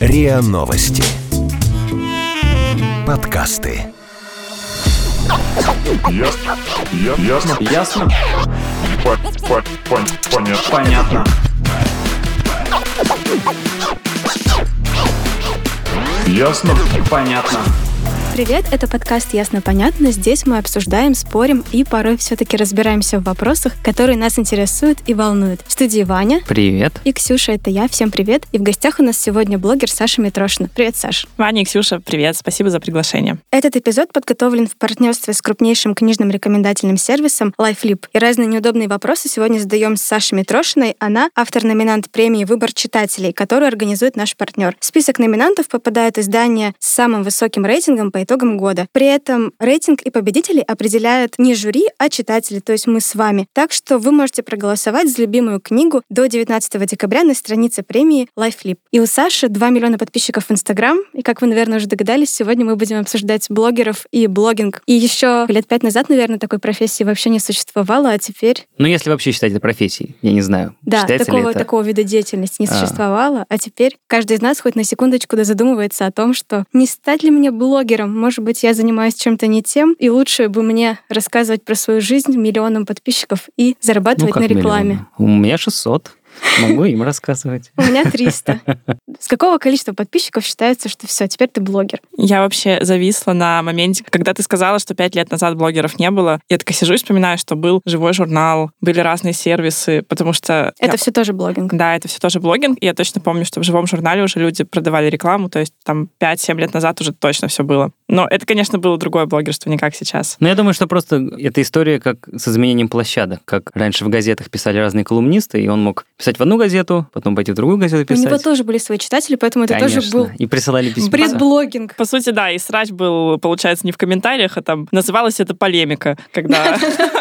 РИА Новости. Подкасты. Ясно. Понятно. Ясно? Понятно. Привет, это подкаст «Ясно-понятно». Здесь мы обсуждаем, спорим и порой все-таки разбираемся в вопросах, которые нас интересуют и волнуют. В студии Ваня. Привет. И Ксюша, это я. Всем привет. И в гостях у нас сегодня блогер Саша Митрошина. Привет, Саш. Ваня и Ксюша, привет. Спасибо за приглашение. Этот эпизод подготовлен в партнерстве с крупнейшим книжным рекомендательным сервисом LifeLib. И разные неудобные вопросы сегодня задаем с Сашей Митрошиной. Она автор-номинант премии «Выбор читателей», которую организует наш партнер. В список номинантов попадают издания с самым высоким рейтингом по итогам года. При этом рейтинг и победителей определяют не жюри, а читатели, то есть мы с вами. Так что вы можете проголосовать за любимую книгу до 19 декабря на странице премии LifeLib. И у Саши 2 миллиона подписчиков в Инстаграм. И, как вы, наверное, уже догадались, сегодня мы будем обсуждать блогеров и блогинг. И еще лет 5 назад, наверное, такой профессии вообще не существовало, а теперь... Ну, если вообще считать это профессией, я не знаю. Да, такого вида деятельности не существовало. А теперь каждый из нас хоть на секундочку задумывается о том, что не стать ли мне блогером? Может быть, я занимаюсь чем-то не тем, и лучше бы мне рассказывать про свою жизнь миллионам подписчиков и зарабатывать на рекламе. Миллиона? У меня 600. Могу им рассказывать. У меня 300. С какого количества подписчиков считается, что все, теперь ты блогер? Я вообще зависла на моменте, когда ты сказала, что 5 лет назад блогеров не было. Я такая сижу и вспоминаю, что был живой журнал, были разные сервисы, потому что... Это все тоже блогинг? Да, это все тоже блогинг. И я точно помню, что в живом журнале уже люди продавали рекламу, то есть там 5-7 лет назад уже точно все было. Но это, конечно, было другое блогерство, не как сейчас. Но я думаю, что просто эта история как с изменением площадок. Как раньше в газетах писали разные колумнисты, и он мог писать в одну газету, потом пойти в другую газету писать. У него тоже были свои читатели, поэтому это Конечно. тоже был... И присылали письма. Бред-блогинг. По сути, да, и срач был, получается, не в комментариях, а там называлась это полемика, когда...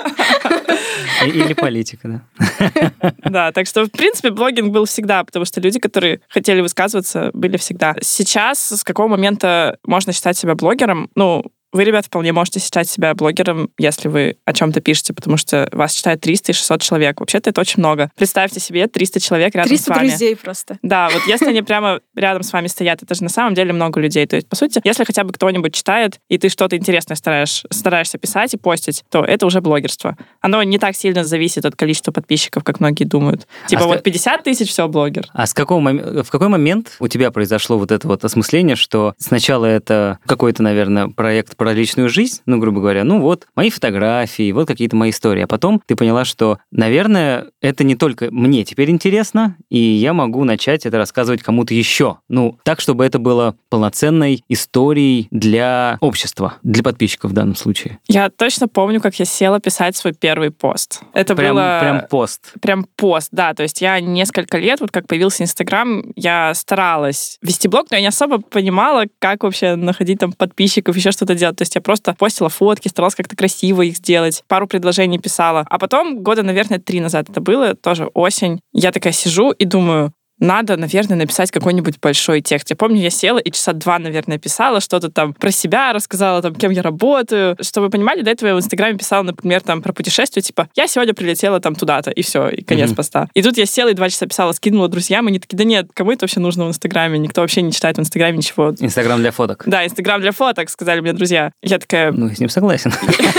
Или политика, да. Да, так что, в принципе, блогинг был всегда, потому что люди, которые хотели высказываться, были всегда. Сейчас с какого момента можно считать себя блогером? Ну, вы, ребята, вполне можете считать себя блогером, если вы о чем-то пишете, потому что вас читает 300 и 600 человек. Вообще-то это очень много. Представьте себе 300 человек рядом с вами. 300 друзей просто. Да, вот если они прямо рядом с вами стоят, это же на самом деле много людей. То есть, по сути, если хотя бы кто-нибудь читает, и ты что-то интересное стараешься писать и постить, то это уже блогерство. Оно не так сильно зависит от количества подписчиков, как многие думают. Типа вот 50 тысяч, все, блогер. А в какой момент у тебя произошло вот это вот осмысление, что сначала это какой-то, наверное, проект про личную жизнь, ну, грубо говоря, ну вот, мои фотографии, вот какие-то мои истории. А потом ты поняла, что, наверное, это не только мне теперь интересно, и я могу начать это рассказывать кому-то еще. Ну, так, чтобы это было полноценной историей для общества, для подписчиков в данном случае. Я точно помню, как я села писать свой первый пост. Это было... Прям пост. Прям пост, да. То есть я несколько лет, вот как появился Инстаграм, я старалась вести блог, но я не особо понимала, как вообще находить там подписчиков, еще что-то делать. То есть я просто постила фотки, старалась как-то красиво их сделать, пару предложений писала. А потом, года, наверное, 3 назад это было, тоже осень, я такая сижу и думаю, надо, наверное, написать какой-нибудь большой текст. Я помню, я села и часа 2, наверное, писала что-то там про себя, рассказала там, кем я работаю. Чтобы вы понимали, до этого я в Инстаграме писала, например, там про путешествие, типа, я сегодня прилетела там туда-то, и все, и конец поста. И тут я села и 2 часа писала, скинула друзьям, и они такие, да нет, кому это вообще нужно в Инстаграме? Никто вообще не читает в Инстаграме ничего. Инстаграм для фоток. Да, Инстаграм для фоток, сказали мне друзья. Я такая... Ну, с ним согласен.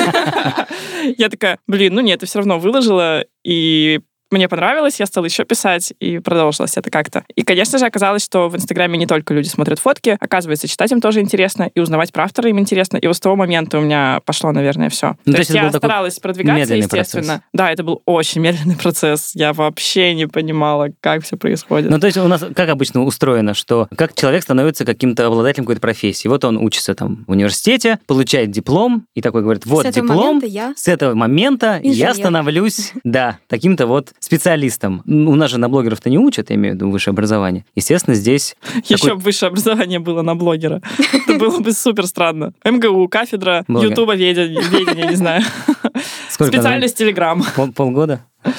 Я такая, блин, ну нет, ты все равно выложила, и мне понравилось, я стала еще писать, и продолжилось это как-то. И, конечно же, оказалось, что в Инстаграме не только люди смотрят фотки, оказывается, читать им тоже интересно, и узнавать про автора им интересно. И вот с того момента у меня пошло, наверное, все. Ну, то есть я старалась продвигаться, естественно. Процесс. Да, это был очень медленный процесс. Я вообще не понимала, как все происходит. Ну, то есть у нас, как обычно, устроено, что как человек становится каким-то обладателем какой-то профессии. Вот он учится там в университете, получает диплом, и такой говорит, вот диплом, с этого момента я становлюсь, да, таким-то вот специалистом. У нас же на блогеров-то не учат, я имею в виду высшее образование. Естественно, здесь... Еще бы высшее образование было на блогера. Это было бы супер странно. МГУ, кафедра, ютуба ведения, не знаю. Специальность Телеграм. Полгода?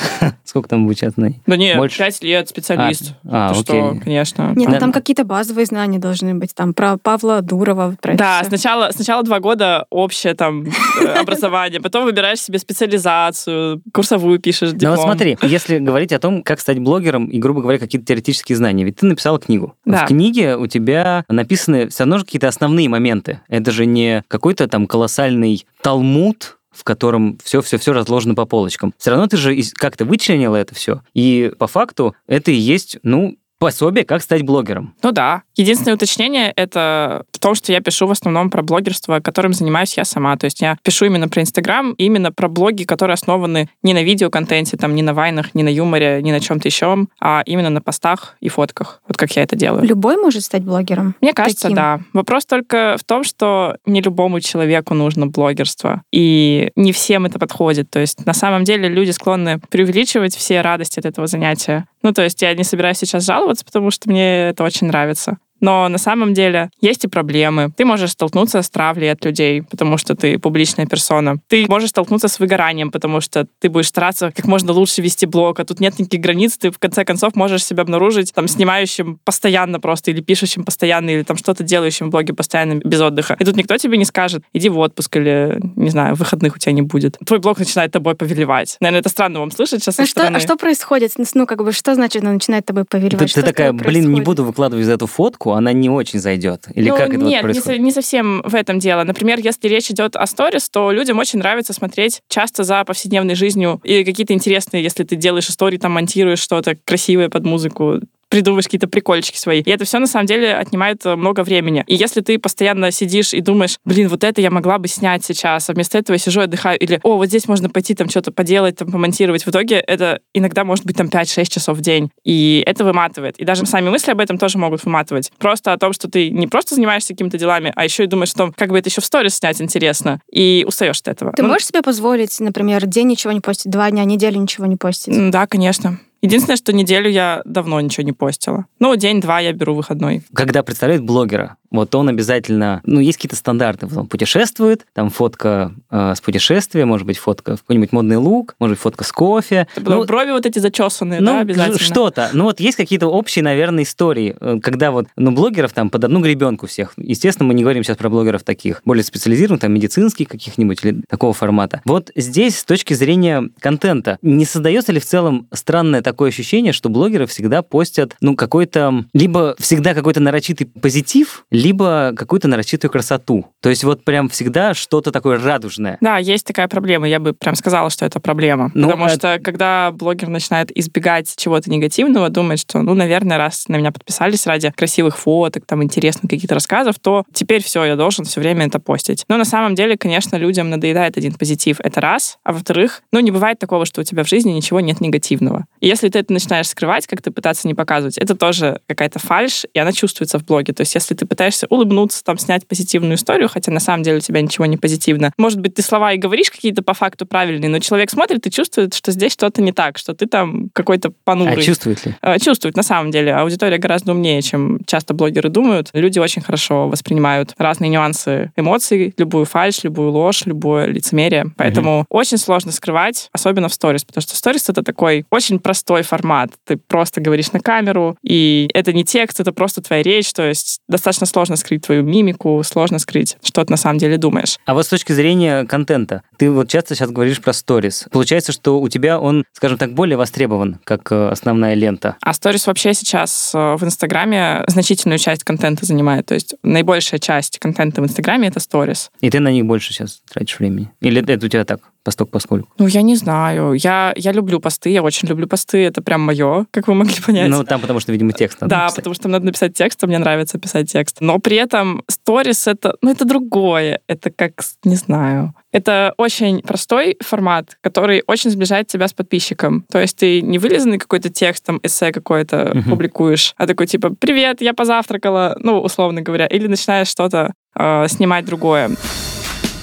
Сколько там обучаться? Да нет, Больше? 5 лет специалист. Ты окей. что, конечно. Нет, ну там какие-то базовые знания должны быть, там про Павла Дурова. Про Да, это всё. сначала 2 года общее там образование, потом выбираешь себе специализацию, курсовую пишешь, Ну диплом. вот смотри, если говорить о том, как стать блогером и, грубо говоря, какие-то теоретические знания, ведь ты написала книгу. Да. В книге у тебя написаны все равно же какие-то основные моменты. Это же не какой-то там колоссальный талмуд, в котором все разложено по полочкам. Все равно ты же как-то вычленила это все. И по факту это и есть, пособие, как стать блогером. Ну да. Единственное уточнение — это в том, что я пишу в основном про блогерство, которым занимаюсь я сама. То есть я пишу именно про Инстаграм, именно про блоги, которые основаны не на видеоконтенте, там, не на вайнах, не на юморе, не на чем-то еще, а именно на постах и фотках. Вот как я это делаю. Любой может стать блогером? Мне кажется, Таким? да. Вопрос только в том, что не любому человеку нужно блогерство. И не всем это подходит. То есть на самом деле люди склонны преувеличивать все радости от этого занятия. То есть я не собираюсь сейчас жаловаться, потому что мне это очень нравится. Но на самом деле есть и проблемы. Ты можешь столкнуться с травлей от людей, потому что ты публичная персона. Ты можешь столкнуться с выгоранием, потому что ты будешь стараться как можно лучше вести блог, а тут нет никаких границ, ты в конце концов можешь себя обнаружить там снимающим постоянно просто, или пишущим постоянно, или там что-то делающим в блоге постоянно без отдыха. И тут никто тебе не скажет, иди в отпуск, или, не знаю, выходных у тебя не будет. Твой блог начинает тобой повелевать. Наверное, это странно вам слышать сейчас со стороны. А что происходит? Что значит она начинает тобой повелевать? Ты Что такая, с тобой происходит? не буду выкладывать за эту фотку, она не очень зайдет. Или как это нет, происходит? не совсем в этом дело. Например, если речь идет о сторис, то людям очень нравится смотреть часто за повседневной жизнью и какие-то интересные, если ты делаешь истории, там монтируешь что-то красивое под музыку, придумываешь какие-то прикольчики свои. И это все на самом деле отнимает много времени. И если ты постоянно сидишь и думаешь, вот это я могла бы снять сейчас, а вместо этого я сижу, отдыхаю, или, вот здесь можно пойти там что-то поделать, там помонтировать. В итоге это иногда может быть там 5-6 часов в день. И это выматывает. И даже сами мысли об этом тоже могут выматывать. Просто о том, что ты не просто занимаешься какими-то делами, а еще и думаешь о том, как бы это еще в сторис снять интересно. И устаешь от этого. Ты можешь себе позволить, например, день ничего не постить, 2 дня, неделю ничего не постить? Да, конечно. Единственное, что неделю я давно ничего не постила. День-два я беру выходной. Когда представляют блогера, он обязательно... есть какие-то стандарты. Он путешествует, там фотка с путешествия, может быть, фотка в какой-нибудь модный лук, может быть, фотка с кофе. Брови эти зачесанные, да, обязательно? Что-то. Есть какие-то общие, наверное, истории, когда блогеров там под одну гребенку всех. Естественно, мы не говорим сейчас про блогеров таких, более специализированных, там, медицинских каких-нибудь или такого формата. Здесь, с точки зрения контента, не создается ли в целом странное такое ощущение, что блогеры всегда постят, какой-то... Либо всегда какой-то нарочитый позитив, либо какую-то нарочитую красоту. То есть прям всегда что-то такое радужное. Да, есть такая проблема. Я бы прям сказала, что это проблема. Потому что когда блогер начинает избегать чего-то негативного, думает, что, наверное, раз на меня подписались ради красивых фоток, там, интересных каких-то рассказов, то теперь все, я должен все время это постить. Но на самом деле, конечно, людям надоедает один позитив. Это раз. А во-вторых, не бывает такого, что у тебя в жизни ничего нет негативного. И если ты это начинаешь скрывать, как-то пытаться не показывать, это тоже какая-то фальшь, и она чувствуется в блоге. То есть если ты пытаешься улыбнуться, там, снять позитивную историю, хотя на самом деле у тебя ничего не позитивно. Может быть, ты слова и говоришь какие-то по факту правильные, но человек смотрит и чувствует, что здесь что-то не так, что ты там какой-то понурый. А чувствует ли? Чувствует, на самом деле. Аудитория гораздо умнее, чем часто блогеры думают. Люди очень хорошо воспринимают разные нюансы эмоций, любую фальшь, любую ложь, любое лицемерие. Поэтому очень сложно скрывать, особенно в сторис, потому что сторис — это такой очень простой формат. Ты просто говоришь на камеру, и это не текст, это просто твоя речь, то есть достаточно сложно скрыть твою мимику, сложно скрыть, что ты на самом деле думаешь. А с точки зрения контента, ты часто сейчас говоришь про сторис. Получается, что у тебя он, скажем так, более востребован, как основная лента. А сторис вообще сейчас в Инстаграме значительную часть контента занимает. То есть наибольшая часть контента в Инстаграме — это сторис. И ты на них больше сейчас тратишь времени? Или это у тебя так? Постольку-поскольку. Я не знаю. Я люблю посты, я очень люблю посты. Это прям мое, как вы могли понять. Там потому что, видимо, текст надо написать. Потому что надо написать текст, а мне нравится писать текст. Но при этом сторис — это другое. Это как, не знаю... Это очень простой формат, который очень сближает тебя с подписчиком. То есть ты не вылизанный какой-то текст, там, эссе какое-то публикуешь, а такой типа «Привет, я позавтракала», условно говоря. Или начинаешь что-то снимать другое.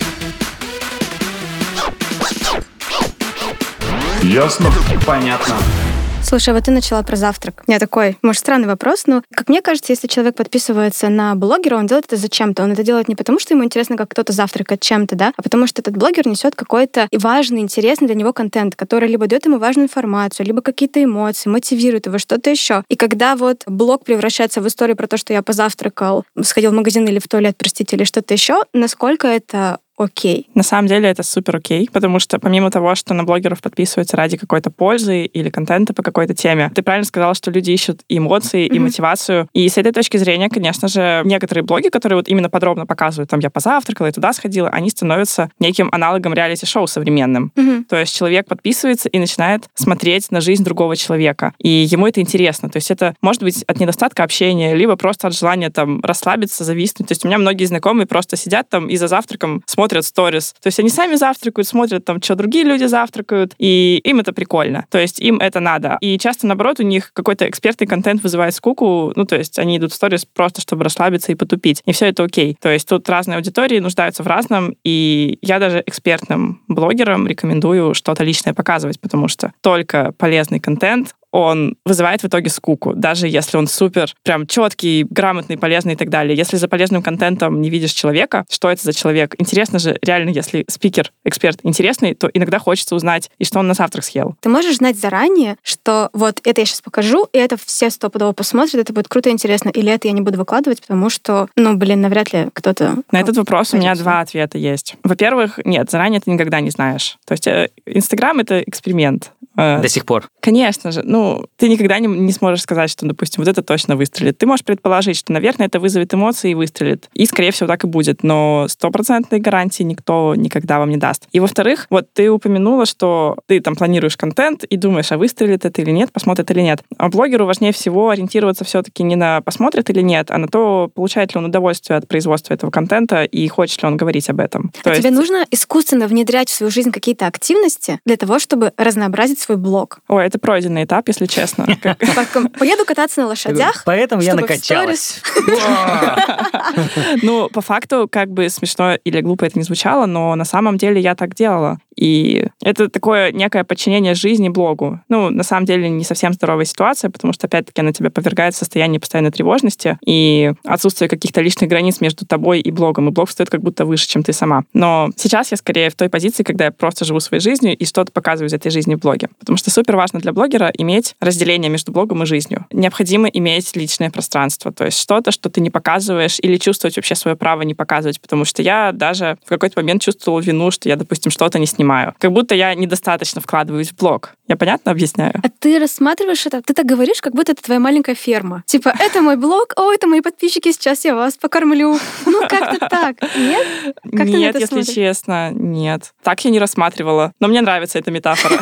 Ясно? Понятно. Слушай, вот ты начала про завтрак. У меня такой, может, странный вопрос, но, как мне кажется, если человек подписывается на блогера, он делает это зачем-то. Он это делает не потому, что ему интересно, как кто-то завтракает чем-то, да, а потому что этот блогер несет какой-то важный, интересный для него контент, который либо дает ему важную информацию, либо какие-то эмоции, мотивирует его, что-то еще. И когда вот блог превращается в историю про то, что я позавтракал, сходил в магазин или в туалет, простите, или что-то еще, насколько это окей? На самом деле это супер окей, потому что помимо того, что на блогеров подписываются ради какой-то пользы или контента по какой-то теме, ты правильно сказала, что люди ищут и эмоции, и мотивацию. И с этой точки зрения, конечно же, некоторые блоги, которые вот именно подробно показывают, там, я позавтракала, я туда сходила, они становятся неким аналогом реалити-шоу современным. То есть человек подписывается и начинает смотреть на жизнь другого человека. И ему это интересно. То есть это может быть от недостатка общения, либо просто от желания там расслабиться, зависнуть. То есть у меня многие знакомые просто сидят там и за завтраком смотрят сторис. То есть они сами завтракают, смотрят там, что другие люди завтракают, и им это прикольно. То есть им это надо. И часто, наоборот, у них какой-то экспертный контент вызывает скуку, ну, то есть они идут в сторис просто, чтобы расслабиться и потупить. И все это окей. То есть тут разные аудитории нуждаются в разном, и я даже экспертным блогерам рекомендую что-то личное показывать, потому что только полезный контент, он вызывает в итоге скуку, даже если он супер, прям четкий, грамотный, полезный и так далее. Если за полезным контентом не видишь человека, что это за человек? Интересно же, реально, если спикер, эксперт интересный, то иногда хочется узнать, и что он на завтрак съел. Ты можешь знать заранее, что вот это я сейчас покажу, и это все стопудово посмотрят, это будет круто и интересно, или это я не буду выкладывать, потому что, навряд ли кто-то... На этот вопрос у меня два ответа есть. Во-первых, нет, заранее ты никогда не знаешь. То есть Инстаграм — это эксперимент. До сих пор. Конечно же. Ты никогда не сможешь сказать, что, допустим, вот это точно выстрелит. Ты можешь предположить, что, наверное, это вызовет эмоции и выстрелит. И, скорее всего, так и будет. Но 100% гарантии никто никогда вам не даст. И, во-вторых, вот ты упомянула, что ты там планируешь контент и думаешь, а выстрелит это или нет, посмотрит или нет. А блогеру важнее всего ориентироваться все-таки не на посмотрит или нет, а на то, получает ли он удовольствие от производства этого контента и хочет ли он говорить об этом. Тебе нужно искусственно внедрять в свою жизнь какие-то активности для того, чтобы разнообразить свой блог? Ой, это пройденный этап, если честно. Поеду кататься на лошадях. Поэтому я накачалась. По факту, как бы смешно или глупо это не звучало, но на самом деле я так делала. И это такое некое подчинение жизни блогу. На самом деле не совсем здоровая ситуация, потому что, опять-таки, она тебя повергает в состояние постоянной тревожности и отсутствие каких-то личных границ между тобой и блогом. И блог стоит как будто выше, чем ты сама. Но сейчас я скорее в той позиции, когда я просто живу своей жизнью и что-то показываю из этой жизни в блоге. Потому что супер важно для блогера иметь разделение между блогом и жизнью. Необходимо иметь личное пространство, то есть что-то, что ты не показываешь, или чувствовать вообще свое право не показывать, потому что я даже в какой-то момент чувствовала вину, что я, допустим, что-то не снимаю. Как будто я недостаточно вкладываюсь в блог. Я понятно объясняю? А ты рассматриваешь это, ты так говоришь, как будто это твоя маленькая ферма. Типа, это мой блог, это мои подписчики, сейчас я вас покормлю. Как-то так. Нет? Как ты на Нет, это если смотришь? честно, нет. Так я не рассматривала. Но мне нравится эта метафора.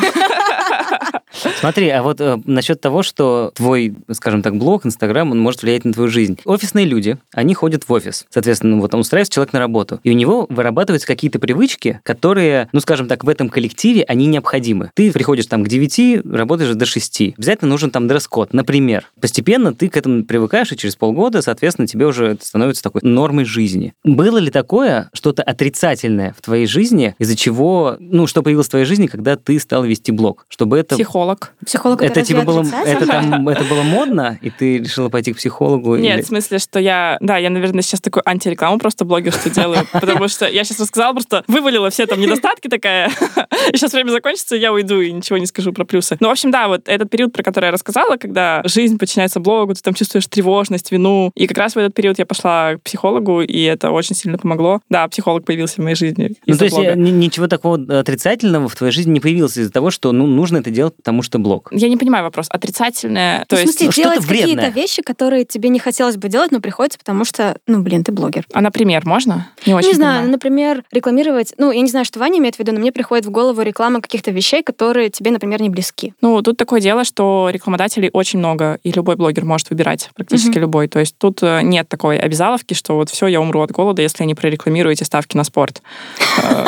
Смотри, а вот насчет того, что твой, скажем так, блог, Инстаграм, он может влиять на твою жизнь. Офисные люди, они ходят в офис. Соответственно, вот он устраивается человек на работу. И у него вырабатываются какие-то привычки, которые, скажем так, в этом коллективе, они необходимы. Ты приходишь там к 9, работаешь до 6. Обязательно нужен там дресс-код, например. Постепенно ты к этому привыкаешь, и через полгода, соответственно, тебе уже это становится такой нормой жизни. Было ли такое что-то отрицательное в твоей жизни, из-за чего, что появилось в твоей жизни, когда ты стал вести блог? Чтобы это... Психолог. Психолог Это типа было, отрицательно? это было модно, и ты решила пойти к психологу? Нет, или... в смысле, что я, наверное, сейчас такую антирекламу просто блогерству делаю, потому что я сейчас рассказала, просто вывалила все там недостатки такая, и сейчас время закончится, и я уйду и ничего не скажу про плюсы. В общем, да, вот этот период, про который я рассказала, когда жизнь подчиняется блогу, ты там чувствуешь тревожность, вину, и как раз в этот период я пошла к психологу, и это очень сильно помогло. Да, психолог появился в моей жизни из-за то есть блога. ничего такого отрицательного в твоей жизни не появилось из-за того, что нужно это делать, потому что блог? Я не понимаю вопрос. Отрицательное... В смысле, что-то делать вредное. какие-то вещи, которые тебе не хотелось бы делать, но приходится, потому что, ты блогер. А, например, можно? Не очень Не знаю, понимаю. например, рекламировать... я не знаю, что Ваня имеет в виду, но мне приходит в голову реклама каких-то вещей, которые тебе, например, не близки. Тут такое дело, что рекламодателей очень много, и любой блогер может выбирать, практически любой. То есть тут нет такой обязаловки, что вот все, я умру от голода, если я не прорекламирую эти ставки на спорт.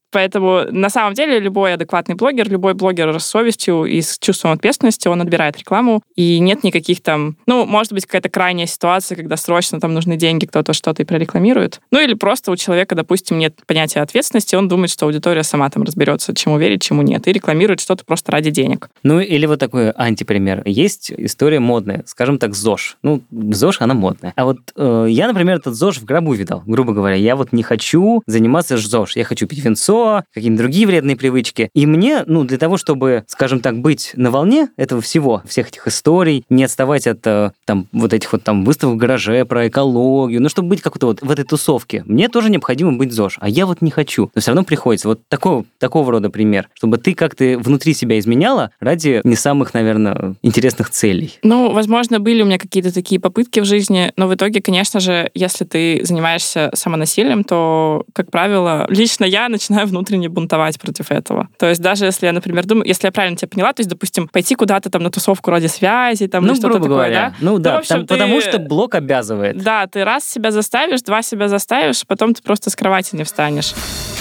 Поэтому на самом деле любой адекватный блогер, любой блогер с совестью и с чувством ответственности, он отбирает рекламу, и нет никаких там... может быть, какая-то крайняя ситуация, когда срочно там нужны деньги, кто-то что-то и прорекламирует. Или просто у человека, допустим, нет понятия ответственности, он думает, что аудитория сама там разберется, чему верить, чему нет, и рекламирует что-то просто ради денег. Или вот такой антипример. Есть история модная, скажем так, ЗОЖ. ЗОЖ, она модная. А вот я, например, этот ЗОЖ в гробу видал, грубо говоря. Я вот не хочу заниматься ЗОЖ. Я хочу пить винцо, какие-то другие вредные привычки. И мне, для того, чтобы, скажем так, быть на волне этого всего, всех этих историй, не отставать от вот этих вот там выставок в гараже про экологию, чтобы быть как-то вот в этой тусовке, мне тоже необходимо быть ЗОЖ. А я вот не хочу. Но все равно приходится. Вот такого рода пример. Чтобы ты как-то внутри себя изменяла ради не самых, наверное, интересных целей. Возможно, были у меня какие-то такие попытки в жизни, но в итоге, конечно же, если ты занимаешься самонасилием, то, как правило, лично я начинаю внутренне бунтовать против этого. То есть даже если я, например, думаю, если я правильно тебя поняла, то есть, допустим, пойти куда-то там на тусовку ради связи, там, или что-то такое, говоря. да? В общем, потому что блог обязывает. Да, ты раз себя заставишь, два себя заставишь, потом ты просто с кровати не встанешь.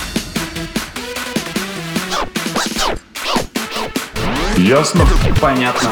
Ясно? Понятно.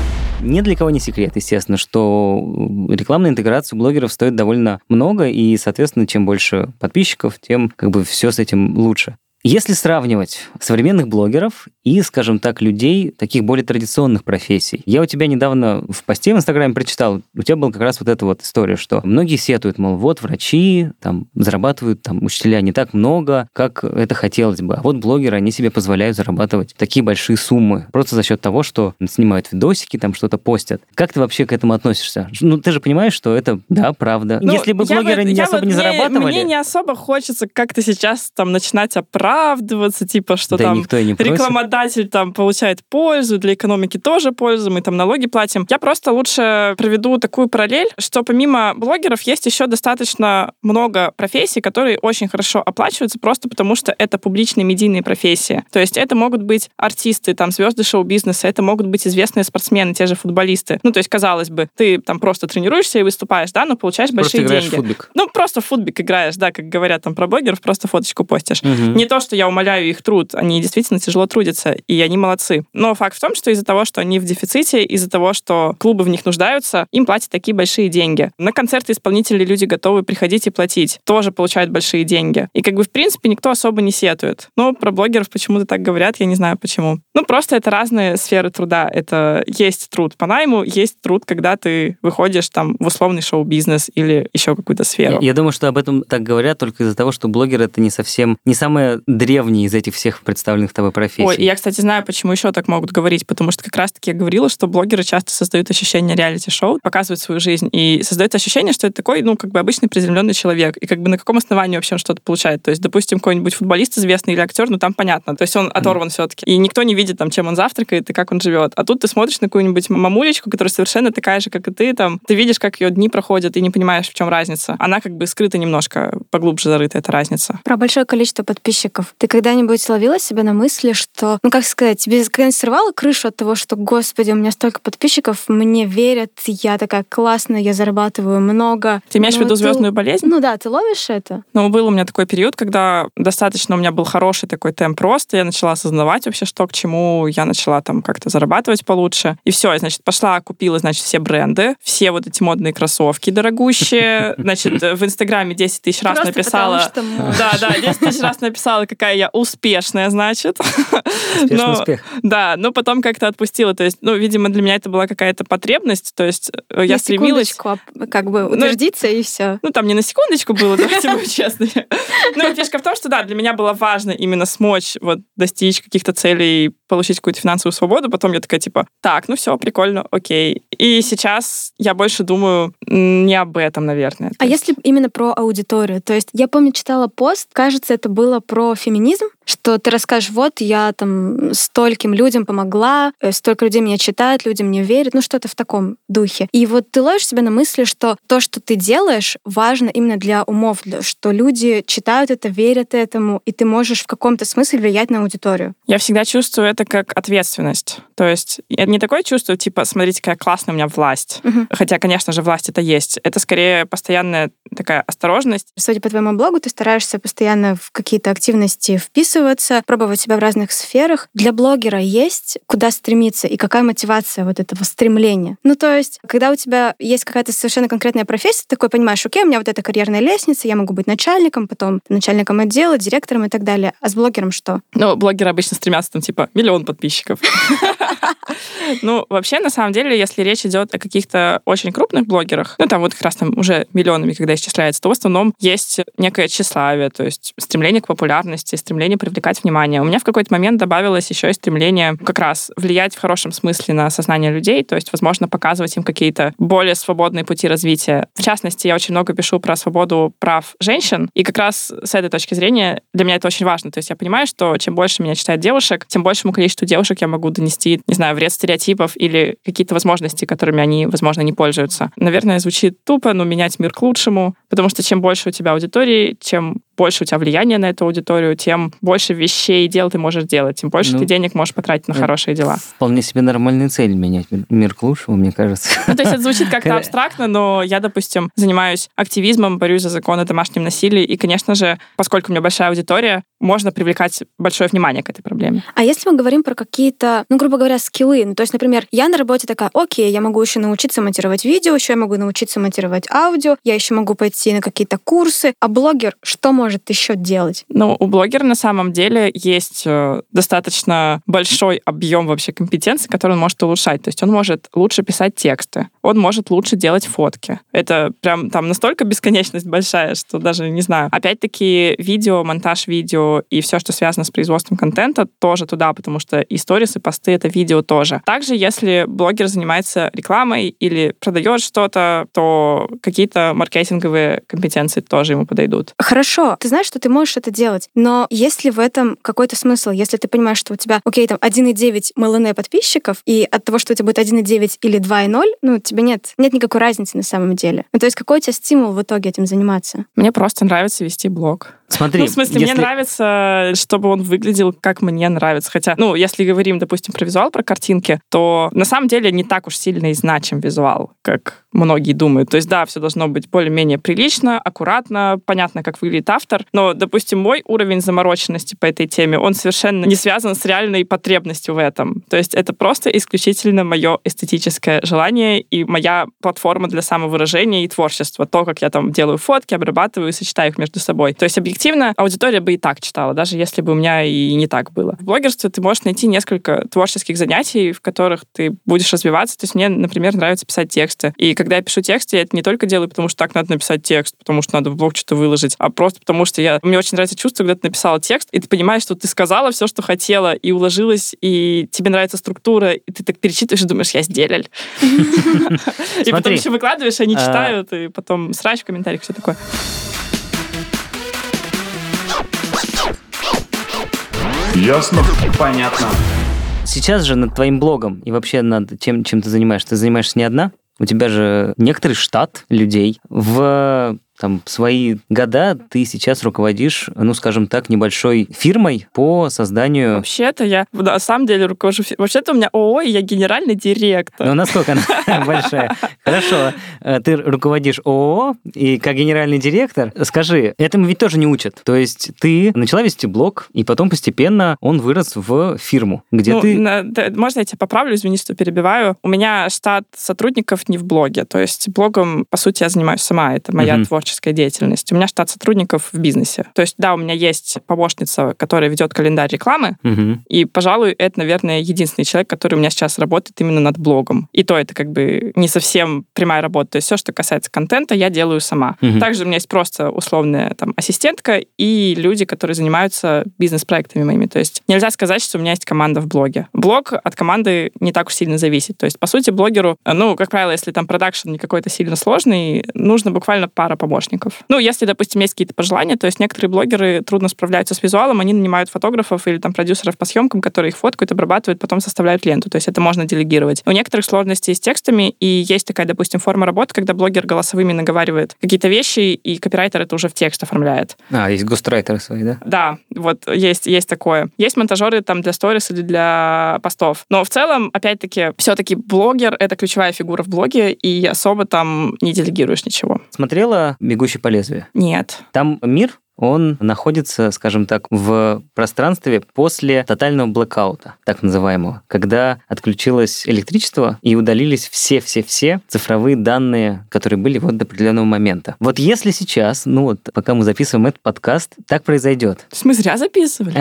Ни для кого не секрет, естественно, что рекламная интеграция у блогеров стоит довольно много, и, соответственно, чем больше подписчиков, тем все с этим лучше. Если сравнивать современных блогеров и, скажем так, людей таких более традиционных профессий, я у тебя недавно в посте в Инстаграме прочитал, у тебя была как раз вот эта вот история, что многие сетуют, мол, вот врачи там зарабатывают, учителя не так много, как это хотелось бы, а вот блогеры, они себе позволяют зарабатывать такие большие суммы просто за счет того, что снимают видосики, там что-то постят. Как ты вообще к этому относишься? Ты же понимаешь, что это, да, правда. Если бы блогеры особо не зарабатывали... Мне не особо хочется как-то сейчас начинать оправдываться, что да там никто и не просит. Рекламодатель там получает пользу, для экономики тоже пользу, мы там налоги платим. Я просто лучше проведу такую параллель, что помимо блогеров есть еще достаточно много профессий, которые очень хорошо оплачиваются просто потому, что это публичные медийные профессии. То есть это могут быть артисты, звезды шоу-бизнеса, это могут быть известные спортсмены, те же футболисты. То есть, казалось бы, ты там просто тренируешься и выступаешь, да, но получаешь просто большие деньги. В футбик. Просто в футбик играешь, да, как говорят там про блогеров, просто фоточку постишь. Угу. Не то, что я умаляю их труд, они действительно тяжело трудятся, и они молодцы. Но факт в том, что из-за того, что они в дефиците, из-за того, что клубы в них нуждаются, им платят такие большие деньги. На концерты исполнителей люди готовы приходить и платить. Тоже получают большие деньги. И в принципе, никто особо не сетует. Но про блогеров почему-то так говорят, я не знаю почему. Просто это разные сферы труда. Это есть труд по найму, есть труд, когда ты выходишь в условный шоу-бизнес или еще какую-то сферу. Я думаю, что об этом так говорят только из-за того, что блогер — это не самое древние из этих всех представленных тобой профессий. Ой, я, кстати, знаю, почему еще так могут говорить, потому что как раз-таки я говорила, что блогеры часто создают ощущение реалити-шоу, показывают свою жизнь, и создают ощущение, что это такой, обычный приземленный человек, и на каком основании вообще он что-то получает. То есть, допустим, какой-нибудь футболист известный или актер, там понятно, то есть он оторван все-таки, и никто не видит, чем он завтракает и как он живет. А тут ты смотришь на какую-нибудь мамулечку, которая совершенно такая же, как и ты видишь, как ее дни проходят, и не понимаешь, в чем разница. Она скрыта немножко, поглубже зарыта, эта разница. Про большое количество подписчиков. Ты когда-нибудь ловила себя на мысли, что, тебе когда-нибудь срывала крышу от того, что, господи, у меня столько подписчиков, мне верят, я такая классная, я зарабатываю много. Ты имеешь в виду звездную болезнь? Да, ты ловишь это? Был у меня такой период, когда достаточно у меня был хороший такой темп роста, я начала осознавать вообще, что к чему, я начала как-то зарабатывать получше. И все, пошла, купила, все бренды, все вот эти модные кроссовки дорогущие, в Инстаграме 10 тысяч раз просто написала... Да, 10 тысяч раз написала, какая я успешная, Успешный успех. Да, но потом как-то отпустила. То есть, видимо, для меня это была какая-то потребность. То есть я стремилась... утвердиться и все. Там не на секундочку было, давайте будем честны. Фишка в том, что, для меня было важно именно смочь достичь каких-то целей, получить какую-то финансовую свободу. Потом я такая, так, все, прикольно, окей. И сейчас я больше думаю не об этом, наверное. А если именно про аудиторию? То есть я помню, читала пост, кажется, это было про феминизм, что ты расскажешь, я стольким людям помогла, столько людей меня читают, люди мне верят, что-то в таком духе. И ты ловишь себя на мысли, что то, что ты делаешь, важно именно для умов, что люди читают это, верят этому, и ты можешь в каком-то смысле влиять на аудиторию. Я всегда чувствую это как ответственность. То есть это не такое чувство, смотрите, какая классная у меня власть. Угу. Хотя, конечно же, власть это есть. Это скорее постоянная такая осторожность. Судя по твоему блогу, ты стараешься постоянно в какие-то активности вписываться, записываться, пробовать себя в разных сферах. Для блогера есть куда стремиться и какая мотивация вот этого стремления? Ну, то есть, когда у тебя есть какая-то совершенно конкретная профессия, ты такой понимаешь, окей, у меня вот эта карьерная лестница, я могу быть начальником, потом начальником отдела, директором и так далее. А с блогером что? Ну, блогеры обычно стремятся, там, типа, 1 миллион подписчиков. Ну, вообще, на самом деле, если речь идет о каких-то очень крупных блогерах, ну, там вот как раз там уже миллионами, когда исчисляется, то в основном есть некое тщеславие, то есть стремление к популярности, стремление привлекать внимание. У меня в какой-то момент добавилось еще и стремление как раз влиять в хорошем смысле на сознание людей, то есть, возможно, показывать им какие-то более свободные пути развития. В частности, я очень много пишу про свободу прав женщин, и как раз с этой точки зрения для меня это очень важно. То есть я понимаю, что чем больше меня читают девушек, тем большему количеству девушек я могу донести, не знаю, вред стереотипов или какие-то возможности, которыми они, возможно, не пользуются. Наверное, звучит тупо, но менять мир к лучшему, потому что чем больше у тебя аудитории, чем больше у тебя влияния на эту аудиторию, тем больше вещей и дел ты можешь делать, тем больше ты денег можешь потратить на хорошие дела. Вполне себе нормальная цель — менять мир к лучшему, мне кажется. Ну, то есть это звучит как-то абстрактно, но я, допустим, занимаюсь активизмом, борюсь за закон о домашнем насилии, и, конечно же, поскольку у меня большая аудитория, можно привлекать большое внимание к этой проблеме. А если мы говорим про какие-то, ну, грубо говоря, скиллы, ну, то есть, например, я на работе такая, окей, я могу еще научиться монтировать видео, еще я могу научиться монтировать аудио, я еще могу пойти на какие-то курсы, а блогер что может еще делать? Ну, у блогера на самом деле есть достаточно большой объем вообще компетенций, которые он может улучшать. То есть он может лучше писать тексты, он может лучше делать фотки. Это прям там настолько бесконечность большая, что даже не знаю. Опять-таки видео, монтаж видео и все, что связано с производством контента, тоже туда, потому что и сторис, и посты — это видео тоже. Также, если блогер занимается рекламой или продает что-то, то какие-то маркетинговые компетенции тоже ему подойдут. Хорошо, ты знаешь, что ты можешь это делать, но есть ли в этом какой-то смысл? Если ты понимаешь, что у тебя, окей, там 1,9 МЛН подписчиков, и от того, что у тебя будет 1,9 или 2,0, ну, тебе нет никакой разницы на самом деле. Ну, то есть какой у тебя стимул в итоге этим заниматься? Мне просто нравится вести блог. Смотри, ну, в смысле, мне нравится, чтобы он выглядел, как мне нравится. Хотя, ну, если говорим, допустим, про визуал, про картинки, то на самом деле не так уж сильно и значим визуал, как многие думают. То есть, да, все должно быть более-менее прилично, аккуратно, понятно, как выглядит автор. Но, допустим, мой уровень замороченности по этой теме, он совершенно не связан с реальной потребностью в этом. То есть это просто исключительно мое эстетическое желание и моя платформа для самовыражения и творчества. То, как я там делаю фотки, обрабатываю и сочетаю их между собой. То есть объективно аудитория бы и так читала, даже если бы у меня и не так было. В блогерстве ты можешь найти несколько творческих занятий, в которых ты будешь развиваться. То есть мне, например, нравится писать тексты. И когда я пишу тексты, я это не только делаю, потому что так надо написать текст, потому что надо в блог что-то выложить, а просто потому что мне очень нравится чувство, когда ты написала текст, и ты понимаешь, что ты сказала все, что хотела, и уложилась, и тебе нравится структура, и ты так перечитываешь и думаешь, я сделал. И потом еще выкладываешь, они читают, и потом срач в комментариях, все такое. Ясно? Понятно. Сейчас же над твоим блогом и вообще над чем ты занимаешься? Ты занимаешься не одна? У тебя же некоторый штат людей. В свои года ты сейчас руководишь, ну, скажем так, небольшой фирмой по созданию... Вообще-то я, на самом деле, руковожу... Вообще-то у меня ООО, и я генеральный директор. Ну, насколько она большая? Хорошо. Ты руководишь ООО, и как генеральный директор, скажи, этому ведь тоже не учат. То есть ты начала вести блог, и потом постепенно он вырос в фирму, где ты... Можно я тебя поправлю, извини, что перебиваю. У меня штат сотрудников не в блоге. То есть блогом, по сути, я занимаюсь сама. Это моя творческая деятельность. У меня штат сотрудников в бизнесе. То есть, да, у меня есть помощница, которая ведет календарь рекламы, и, пожалуй, это, наверное, единственный человек, который у меня сейчас работает именно над блогом. И то это как бы не совсем прямая работа. То есть все, что касается контента, я делаю сама. Также у меня есть просто условная ассистентка и люди, которые занимаются бизнес-проектами моими. То есть нельзя сказать, что у меня есть команда в блоге. Блог от команды не так уж сильно зависит. То есть, по сути, блогеру, как правило, если там продакшн не какой-то сильно сложный, нужно буквально пара помощников. Ну, если, допустим, есть какие-то пожелания, то есть некоторые блогеры трудно справляются с визуалом, они нанимают фотографов или продюсеров по съемкам, которые их фоткают, обрабатывают, потом составляют ленту. То есть это можно делегировать. У некоторых сложностей с текстами, и есть такая, допустим, форма работы, когда блогер голосовыми наговаривает какие-то вещи, и копирайтер это уже в текст оформляет. Есть гострайтеры свои, да? Да, вот есть такое. Есть монтажеры для сторис или для постов. Но в целом, опять-таки, все-таки блогер — это ключевая фигура в блоге, и особо там не делегируешь ничего. Смотрела «Бегущий по лезвию»? Нет. Там мир он находится, скажем так, в пространстве после тотального блэкаута, так называемого, когда отключилось электричество и удалились все цифровые данные, которые были вот до определенного момента. Вот если сейчас, пока мы записываем этот подкаст, так произойдет. То есть мы зря записывали?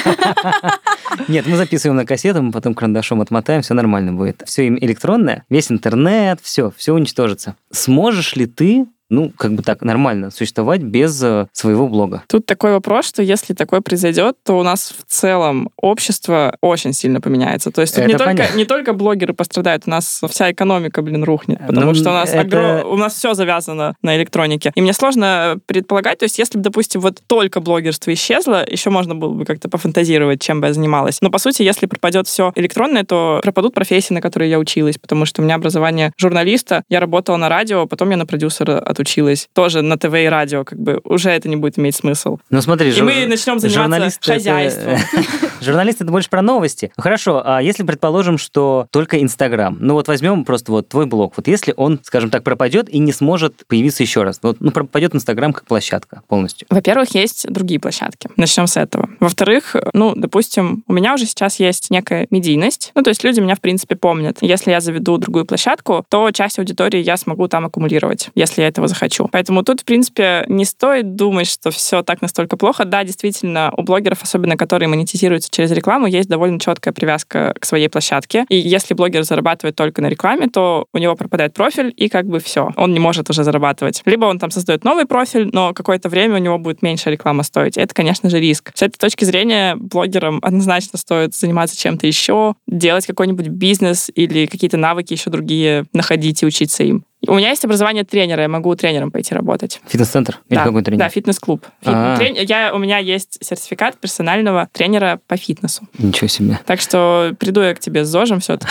Нет, мы записываем на кассету, мы потом карандашом отмотаем, все нормально будет. Все электронное, весь интернет, все уничтожится. Сможешь ли ты нормально существовать без своего блога? Тут такой вопрос, что если такое произойдет, то у нас в целом общество очень сильно поменяется. То есть тут не только блогеры пострадают, у нас вся экономика, рухнет, потому что у нас все завязано на электронике. И мне сложно предполагать, то есть если бы, допустим, вот только блогерство исчезло, еще можно было бы как-то пофантазировать, чем бы я занималась. Но, по сути, если пропадет все электронное, то пропадут профессии, на которые я училась, потому что у меня образование журналиста, я работала на радио, потом я на продюсера отучилась. Тоже на ТВ и радио, уже это не будет иметь смысл. Смотри, и мы начнем заниматься хозяйством. Журналист — это больше про новости. Хорошо, а если предположим, что только Инстаграм? Возьмем просто твой блог. Если он, скажем так, пропадет и не сможет появиться еще раз. Пропадет Инстаграм как площадка полностью. Во-первых, есть другие площадки. Начнем с этого. Во-вторых, допустим, у меня уже сейчас есть некая медийность. То есть люди меня, в принципе, помнят. Если я заведу другую площадку, то часть аудитории я смогу там аккумулировать, если я этого захочу. Поэтому тут, в принципе, не стоит думать, что все так настолько плохо. Да, действительно, у блогеров, особенно которые монетизируются через рекламу, есть довольно четкая привязка к своей площадке. И если блогер зарабатывает только на рекламе, то у него пропадает профиль, и все. Он не может уже зарабатывать. Либо он там создает новый профиль, но какое-то время у него будет меньше реклама стоить. Это, конечно же, риск. С этой точки зрения блогерам однозначно стоит заниматься чем-то еще, делать какой-нибудь бизнес или какие-то навыки еще другие находить и учиться им. У меня есть образование тренера, я могу тренером пойти работать. Фитнес-центр? Или какой тренер? Да, фитнес-клуб. У меня есть сертификат персонального тренера по фитнесу. Ничего себе. Так что приду я к тебе с ЗОЖем все-таки.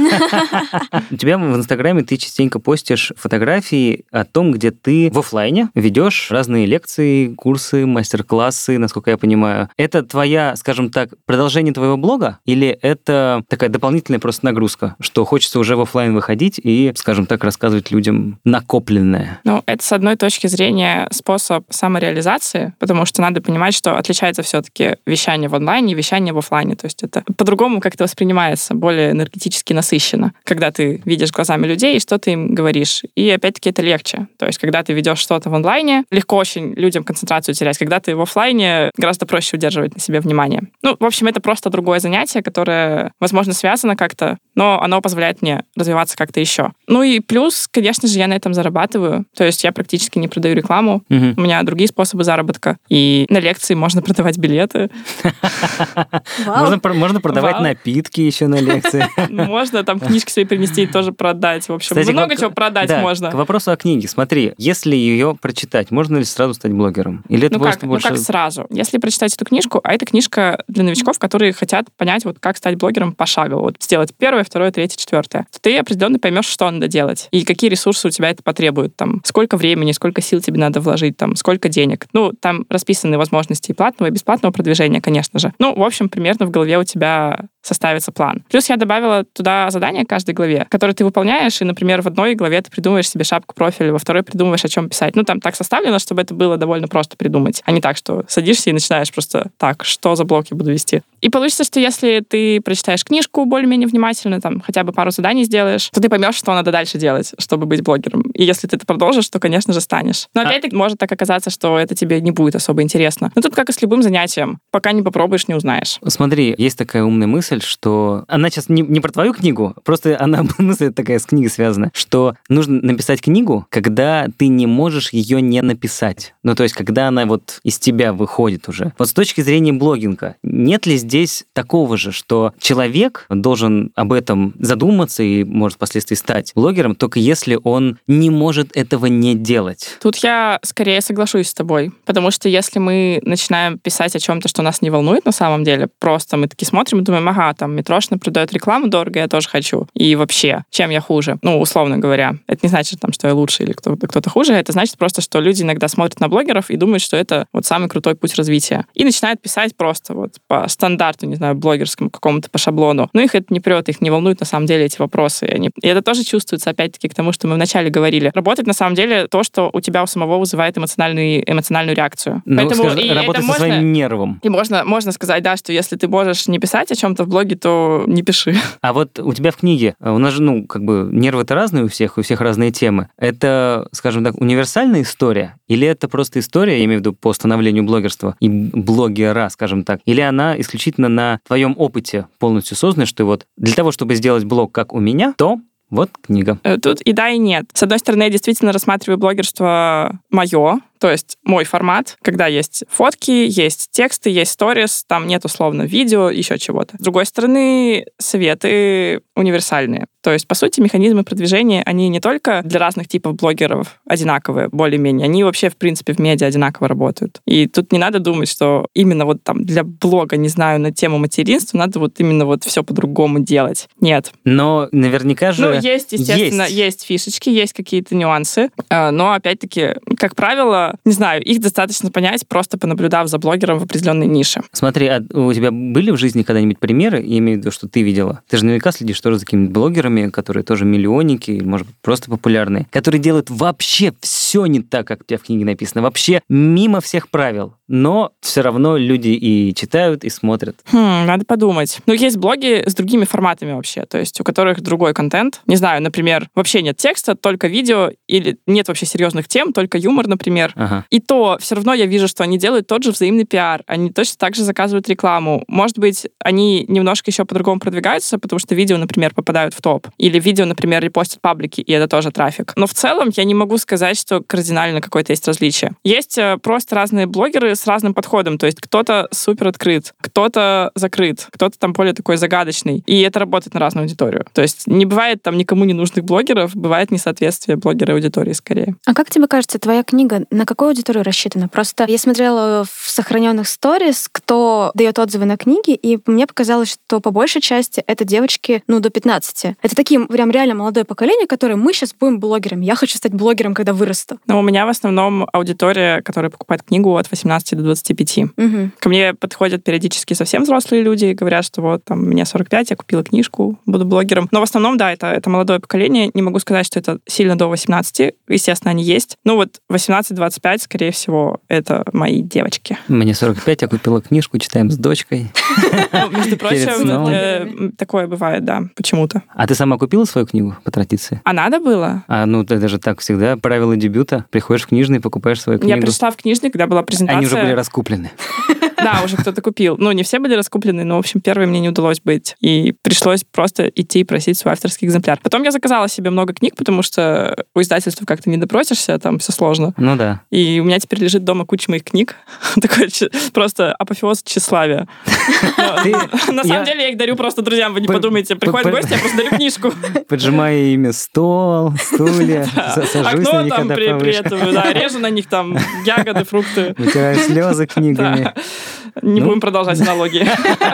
У тебя в Инстаграме ты частенько постишь фотографии о том, где ты в офлайне ведешь разные лекции, курсы, мастер-классы, насколько я понимаю. Это твоя, скажем так, продолжение твоего блога? Или это такая дополнительная просто нагрузка, что хочется уже в офлайн выходить и, скажем так, рассказывать людям накопленное? Это, с одной точки зрения, способ самореализации, потому что надо понимать, что отличается все-таки вещание в онлайне и вещание в офлайне. То есть это по-другому как-то воспринимается, более энергетически насыщенно, когда ты видишь глазами людей и что ты им говоришь. И опять-таки это легче. То есть когда ты ведешь что-то в онлайне, легко очень людям концентрацию терять. Когда ты в офлайне, гораздо проще удерживать на себе внимание. В общем, это просто другое занятие, которое, возможно, связано как-то, но оно позволяет мне развиваться как-то еще. И плюс, конечно же, я на этом зарабатываю. То есть я практически не продаю рекламу. У меня другие способы заработка. И на лекции можно продавать билеты. Можно продавать напитки еще на лекции. Можно там книжки свои принести и тоже продать. В общем, много чего продать можно. К вопросу о книге. Смотри, если ее прочитать, можно ли сразу стать блогером? Или это как сразу? Если прочитать эту книжку, а это книжка для новичков, которые хотят понять, как стать блогером пошагово. Сделать первое, второе, третье, четвертое. Ты определенно поймешь, что надо делать. И какие ресурсы у тебя это потребует. Сколько времени, сколько сил тебе надо вложить, сколько денег. Там расписаны возможности и платного, и бесплатного продвижения, конечно же. В общем, примерно в голове у тебя составится план. Плюс я добавила туда задания к каждой главе, которые ты выполняешь, и, например, в одной главе ты придумываешь себе шапку профиля, во второй придумываешь, о чем писать. Там так составлено, чтобы это было довольно просто придумать, а не так, что садишься и начинаешь просто так, что за блок я буду вести. И получится, что если ты прочитаешь книжку более-менее внимательно, хотя бы пару заданий сделаешь, то ты поймешь, что надо дальше делать, чтобы быть блогером. И если ты это продолжишь, то, конечно же, станешь. Но опять-таки может так оказаться, что это тебе не будет особо интересно. Тут как и с любым занятием. Пока не попробуешь, не узнаешь. Смотри, есть такая умная мысль, что... Она сейчас не про твою книгу, просто мысль такая с книгой связана, что нужно написать книгу, когда ты не можешь ее не написать. То есть, когда она из тебя выходит уже. С точки зрения блогинга, нет ли здесь такого же, что человек должен об этом задуматься и может впоследствии стать блогером, только если он не может этого не делать? Тут я скорее соглашусь с тобой, потому что если мы начинаем писать о чем-то, что нас не волнует на самом деле, просто мы таки смотрим и думаем, ага, там Митрошина продает рекламу дорого, я тоже хочу. И вообще, чем я хуже? Ну, условно говоря. Это не значит, там, что я лучше или кто-то хуже. Это значит просто, что люди иногда смотрят на блогеров и думают, что это вот самый крутой путь развития. И начинают писать просто вот по стандарту, не знаю, блогерскому какому-то, по шаблону. Но их это не прет, их не волнуют на самом деле эти вопросы. И это тоже чувствуется, опять-таки, к тому, что мы вначале говорили. Работать на самом деле то, что у тебя у самого вызывает эмоциональную реакцию. Ну, поэтому работать со своим нервом. И можно сказать, да, что если ты можешь не писать о чем-то в блоге, то не пиши. А вот у тебя в книге, у нас же, нервы-то разные у всех разные темы. Это, скажем так, универсальная история? Или это просто история, я имею в виду по становлению блогерства и блогера, скажем так? Или она исключительно на твоем опыте полностью создана, что вот для того, чтобы сделать блог, как у меня, то вот книга. Тут и да, и нет. С одной стороны, я действительно рассматриваю блогерство мое, то есть мой формат, когда есть фотки, есть тексты, есть сторис, там нет условно видео, еще чего-то. С другой стороны, советы универсальные. То есть, по сути, механизмы продвижения, они не только для разных типов блогеров одинаковые, более-менее, они вообще, в принципе, в медиа одинаково работают. И тут не надо думать, что именно вот там для блога, не знаю, на тему материнства надо вот именно вот все по-другому делать. Нет. Но наверняка же... Ну, есть, естественно, есть фишечки, есть какие-то нюансы, но, опять-таки, как правило, не знаю, их достаточно понять, просто понаблюдав за блогером в определенной нише. Смотри, а у тебя были в жизни когда-нибудь примеры, я имею в виду, что ты видела? Ты же наверняка следишь тоже за какими-то блогерами, которые тоже миллионники, или, может быть, просто популярные, которые делают вообще все не так, как у тебя в книге написано, вообще мимо всех правил, но все равно люди и читают, и смотрят. Надо подумать. Ну, есть блоги с другими форматами вообще, то есть у которых другой контент. Не знаю, например, вообще нет текста, только видео, или нет вообще серьезных тем, только юмор, например. Ага. И то все равно я вижу, что они делают тот же взаимный пиар, они точно так же заказывают рекламу. Может быть, они немножко еще по-другому продвигаются, потому что видео, например, попадают в топ. Или видео, например, репостят паблики, и это тоже трафик. Но в целом я не могу сказать, что кардинально какое-то есть различие. Есть просто разные блогеры с разным подходом. То есть кто-то супер открыт, кто-то закрыт, кто-то там более такой загадочный. И это работает на разную аудиторию. То есть не бывает там никому не нужных блогеров, бывает несоответствие блогера и аудитории скорее. А как тебе кажется, твоя книга на какую аудиторию рассчитана? Просто я смотрела в сохраненных сторис, кто дает отзывы на книги, и мне показалось, что по большей части это девочки, до 15. Это такие прям реально молодое поколение, которое мы сейчас будем блогерами. Я хочу стать блогером, когда вырасту. Но у меня в основном аудитория, которая покупает книгу от 18 до 25. Угу. Ко мне подходят периодически совсем взрослые люди и говорят, что вот там мне 45, я купила книжку, буду блогером. Но в основном, да, это молодое поколение. Не могу сказать, что это сильно до 18. Естественно, они есть. 18-25, скорее всего, это мои девочки. Мне 45, я купила книжку, читаем с дочкой. Между прочим, такое бывает, да, почему-то. А ты сама купила свою книгу по традиции? А надо было? Это же так всегда. Правила дебюта. Приходишь в книжный, покупаешь свою книгу. Я пришла в книжный, когда была презентация. Они уже были раскуплены. Да, уже кто-то купил. Не все были раскуплены, но, в общем, первой мне не удалось быть. И пришлось просто идти и просить свой авторский экземпляр. Потом я заказала себе много книг, потому что у издательства как-то не допросишься, там все сложно. Ну да. И у меня теперь лежит дома куча моих книг. Такой просто апофеоз тщеславия. На самом деле я их дарю просто друзьям, вы не подумайте. Приходят гости, я просто дарю книжку. Поджимая ими стол, стулья, сажусь на них, когда при этом, режу на них там ягоды, фрукты. Вытираю слезы книгами. Не будем продолжать аналогии.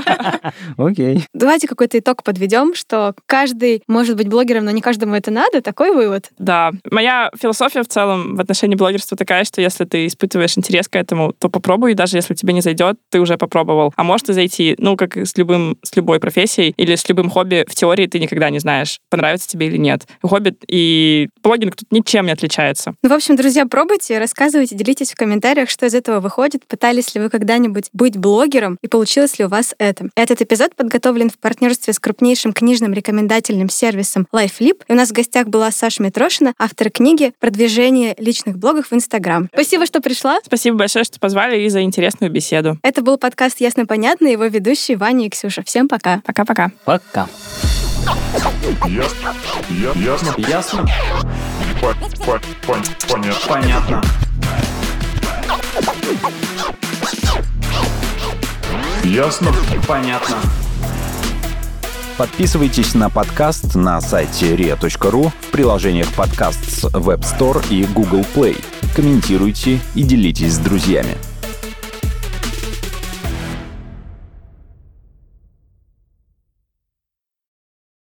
Окей. Давайте какой-то итог подведем, что каждый может быть блогером, но не каждому это надо. Такой вывод. Да. Моя философия в целом в отношении блогерства такая, что если ты испытываешь интерес к этому, то попробуй, и даже если тебе не зайдет, ты уже попробовал. А может и зайти, как и с любой профессией или с любым хобби, в теории ты никогда не знаешь, понравится тебе или нет. Хобби и блогинг тут ничем не отличается. В общем, друзья, пробуйте, рассказывайте, делитесь в комментариях, что из этого выходит. Пытались ли вы когда-нибудь быть блогером и получилось ли у вас это? Этот эпизод подготовлен в партнерстве с крупнейшим книжным рекомендательным сервисом LifeLip. И у нас в гостях была Саша Митрошина, автор книги «Продвижение личных блогов в Инстаграм». Спасибо, что пришла. Спасибо большое, что позвали и за интересную беседу. Это был подкаст «Ясно-понятно», его ведущие Ваня и Ксюша. Всем пока. Пока-пока. Пока. Ясно? Понятно. Ясно? Понятно. Подписывайтесь на подкаст на сайте ria.ru, в приложениях подкаст с Web Store и Google Play. Комментируйте и делитесь с друзьями.